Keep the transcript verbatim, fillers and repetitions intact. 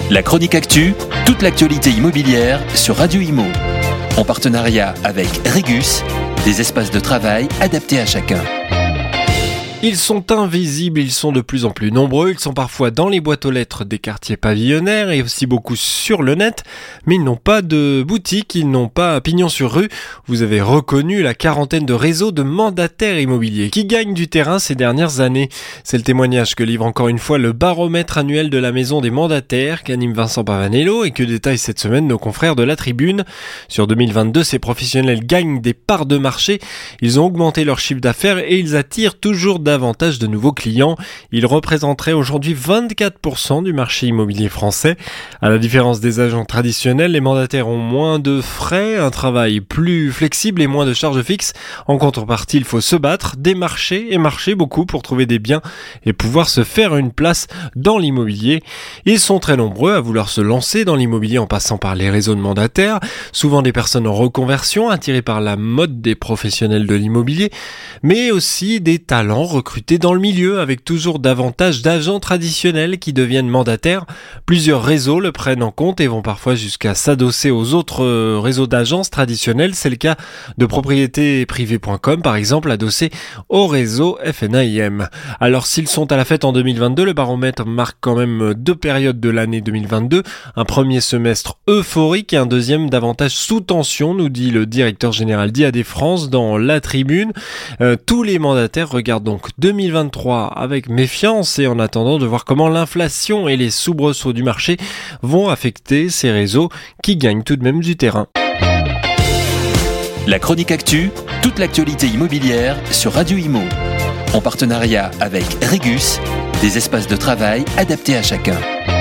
La chronique actu, toute l'actualité immobilière sur Radio Imo. En partenariat avec Regus, des espaces de travail adaptés à chacun. Ils sont invisibles, ils sont de plus en plus nombreux, ils sont parfois dans les boîtes aux lettres des quartiers pavillonnaires et aussi beaucoup sur le net, mais ils n'ont pas de boutique, ils n'ont pas pignon sur rue. Vous avez reconnu la quarantaine de réseaux de mandataires immobiliers qui gagnent du terrain ces dernières années. C'est le témoignage que livre encore une fois le baromètre annuel de la maison des mandataires qu'anime Vincent Pavanello et que détaillent cette semaine nos confrères de la Tribune. Sur deux mille vingt-deux, ces professionnels gagnent des parts de marché, ils ont augmenté leur chiffre d'affaires et ils attirent toujours davantage de nouveaux clients. Ils représenteraient aujourd'hui vingt-quatre pour cent du marché immobilier français. À la différence des agents traditionnels, les mandataires ont moins de frais, un travail plus flexible et moins de charges fixes. En contrepartie, il faut se battre, démarcher et marcher beaucoup pour trouver des biens et pouvoir se faire une place dans l'immobilier. Ils sont très nombreux à vouloir se lancer dans l'immobilier en passant par les réseaux de mandataires, souvent des personnes en reconversion attirées par la mode des professionnels de l'immobilier, mais aussi des talents recrutés dans le milieu avec toujours davantage d'agents traditionnels qui deviennent mandataires. Plusieurs réseaux le prennent en compte et vont parfois jusqu'à s'adosser aux autres réseaux d'agences traditionnelles. C'est le cas de propriété privée point com par exemple, adossé au réseau F N A I M. Alors s'ils sont à la fête en deux mille vingt-deux, le baromètre marque quand même deux périodes de l'année deux mille vingt-deux. Un premier semestre euphorique et un deuxième davantage sous tension, nous dit le directeur général d'I A D France dans La Tribune. Euh, tous les mandataires regardent donc deux mille vingt-trois avec méfiance et en attendant de voir comment l'inflation et les soubresauts du marché vont affecter ces réseaux qui gagnent tout de même du terrain. La chronique actu, toute l'actualité immobilière sur Radio Imo. En partenariat avec Regus, des espaces de travail adaptés à chacun.